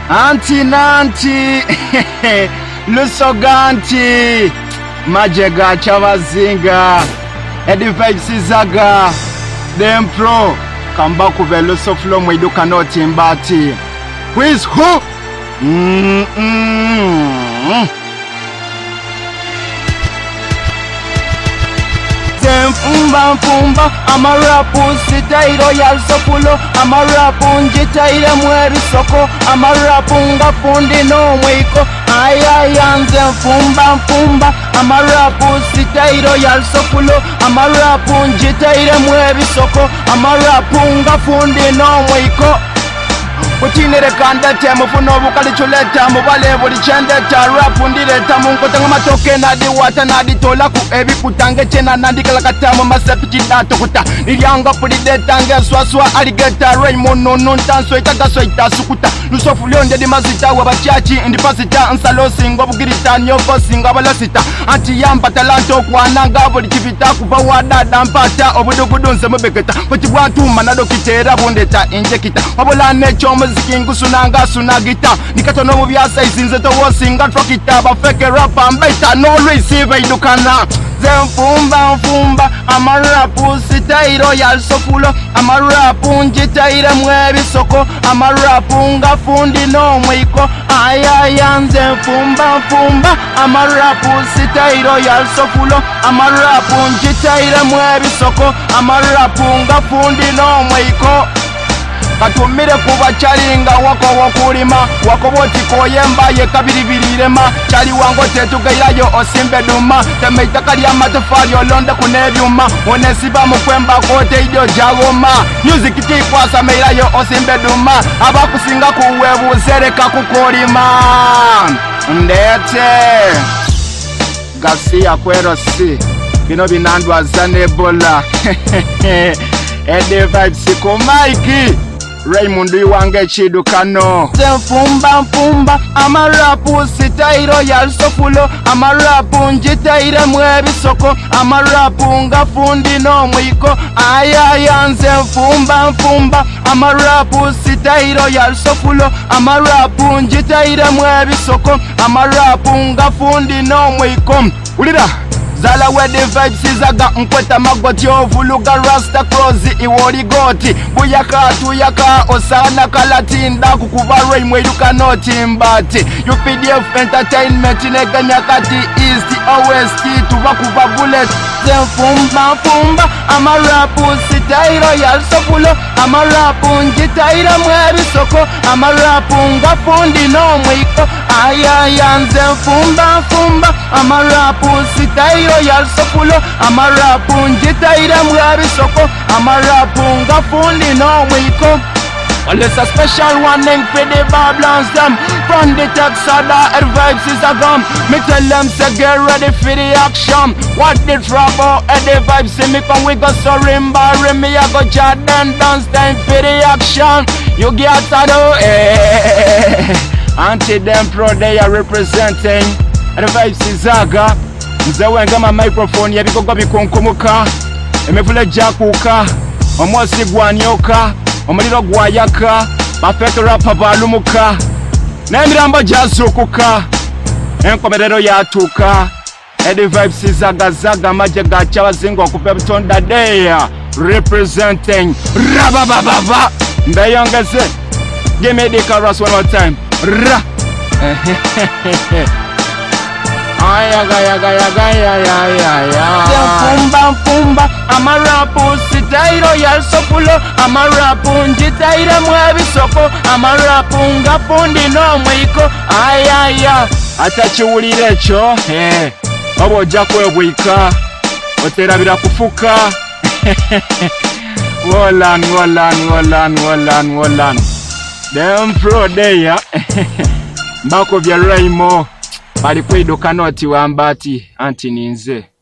Anti nanti lusoganti majega chavazinga Eddie Vibes zaga Dem Pro kamba kuve lusoflo mwiduka noti mbati Quiz who? Mfumba amarapu sitairo yalsofulo amarapu njitaire mweri soko amarapu ngafundi no mwiko ayayanze mfumba amarapu sitairo yalsofulo amarapu njitaire mweri soko amarapu ngafundi no mwiko Utinere kanda temo funo bukali chuleta mubale buli chendeta rap ndireta mungu tanga matoke nadi wata nadi tola ku ebi kutange chena nadi kalakata mu masepi dato kuta nilianga puli detange swaswa aligeta Raymond no tanso ita sukuta lusofu lyonde di mazita wabachachi indipasita nsalo singo bugirita nyoko singa balasita anti yamba talanto kwananga buli kivita kuva wadada mpata obudugudunze mubeketa kuti bwatuma nadokitera bundeta injekita wabulane chomo zikingusunanga sunagita nikatono mu byasa izinze to wosinga trokita bafeke rapa mbeta no receive idukana Zemfumba amarapu sitairo yalsofulo amarapu njitaire mwebisoko amarapu ngafundi no mwiko ayayanze mfumba amarapu sitairo yalsofulo amarapu njitaire mwebisoko amarapu ngafundi no mwiko Katumire kuba chalinga wako wakulima wako boti koyemba ye kabiribirirema chali wango tetugairayo osimbe duma temeita kali amatafali olonda kunebyuma onesiba mukwemba kote idio jagoma music tikwasa meirayo osimbe duma abakusinga kuwebu zereka kukolima ndete Garcia kwero si bino binandwa zanebola Eddie Vibes ko Mikey Raymond wange chidukano Zemfumba amarapu sitairo yalsofulo amarapu njitaire mwebisoko amarapu ngafundi no mwiko ayayanze mfumba amarapu sitairo yalsofulo amarapu njitaire mwebisoko amarapu ngafundi no mwiko ulira Zala wedi vibes zaga mkweta magoti ovuluga rasta krozi iwori goti Buyaka tuyaka osana kalatinda kukubarwe imweduka noti mbati UPDF entertainment nega nyakati east OST tubakuba bullet Zemfumba amarapu sitairo yalsofulo amarapu njitaire mwebisoko amarapu ngafundi no mwiko ayayanze mfumba amarapu sitairo yalsofulo amarapu njitaire mwebisoko amarapu ngafundi no mwiko Well, it's a special warning for the Babylons them from the Texada Eddie Vibes is a gum. Me tell them to get ready for the action. What the trouble Eddie Vibes see me come we go so rimba me I go chat and dance time for the action. You get to know Anti them pro they are representing Eddie Vibes is zaga. Nzewenga ma microphone yabikoga bikonkumuka emevule jakuka omwosi gwanyoka omuliro gwayaka bafeke rapa balumuka n'emirambo jazukuka enkomerero yatuka Eddie Vibes zaga maje gacha bazingo okupa ebitonda deya representing rabababa ndayongeze give me the chorus one more time ra Zemfumba amarapu sitairo yalsofulo amarapu njitaire mwebisoko amarapu ngafundi no mwiko ayaya atachiwulire echo obo ojja kwebwika oterabira kufuka Wolan Dem Pro deya Mbako vya Raimo bali kwiduka noti wambati anti ninze